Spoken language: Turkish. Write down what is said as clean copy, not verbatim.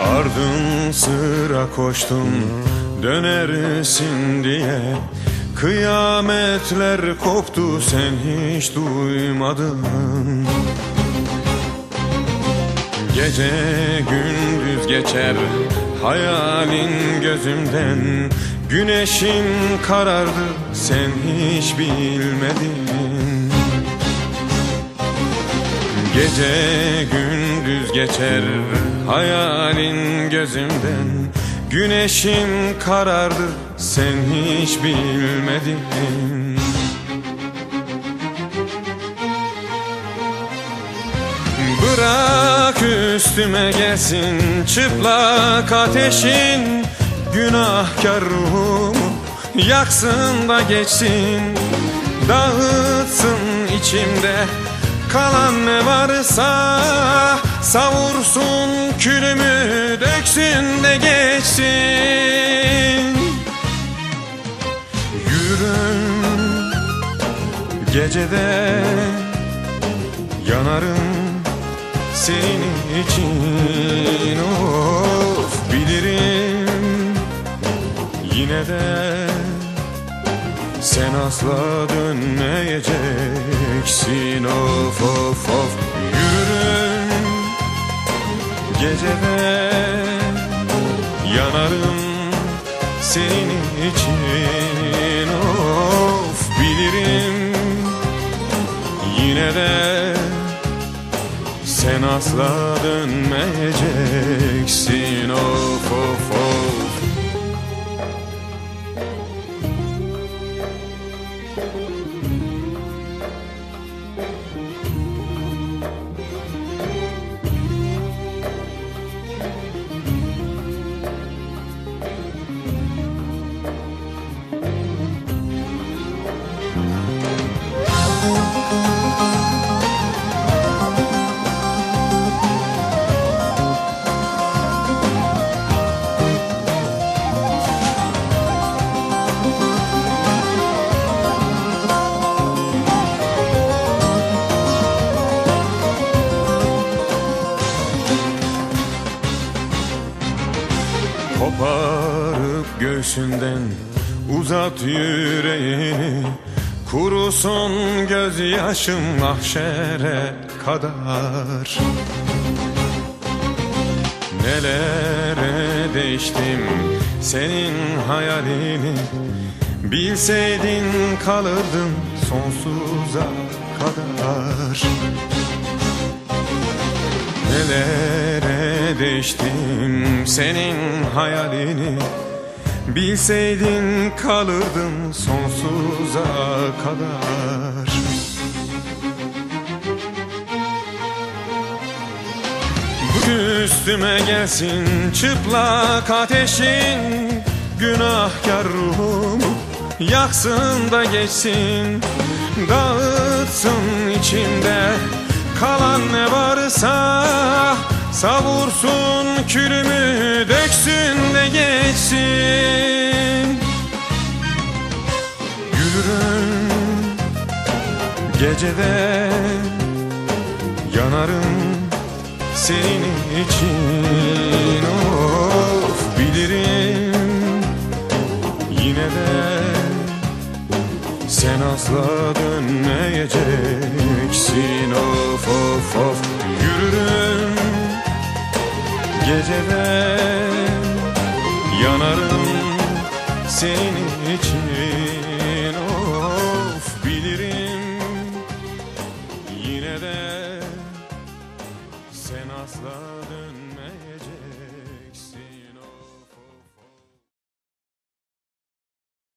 Ardın sıra koştum dönersin diye. Kıyametler koptu sen hiç duymadın. Gece gündüz geçer hayalin gözümden. Güneşim karardı sen hiç bilmedin. Gece gündüz geçer hayalin gözümden. Güneşim karardı sen hiç bilmedin. Bırak üstüme gelsin çıplak ateşin. Günahkar ruhumu yaksın da geçsin. Dağıtsın içimde kalan ne varsa. Savursun külümü döksün de geçsin. Yürürüm gecede yanarım senin için. Of bilirim yine de sen asla dönmeyeceksin. Of of of yürürüm gecede yanarım senin için. Of bilirim yine de sen asla dönmeyeceksin. Of of of. Koparıp göğsünden uzat yüreğini. Kurusun gözyaşım mahşere kadar. Nelere değiştim senin hayalini. Bilseydin kalırdın sonsuza kadar. Nelere değiştim senin hayalini. Bilseydin kalırdın sonsuza kadar. Bu üstüme gelsin çıplak ateşin. Günahkar ruhumu yaksın da geçsin. Dağıtsın içimde kalan ne varsa. Savursun külümü döksün de geçsin. Yürürüm gecede yanarım senin için. Of bilirim yine de sen asla dönmeyeceksin. Of of of yürürüm gecede yanarım senin için.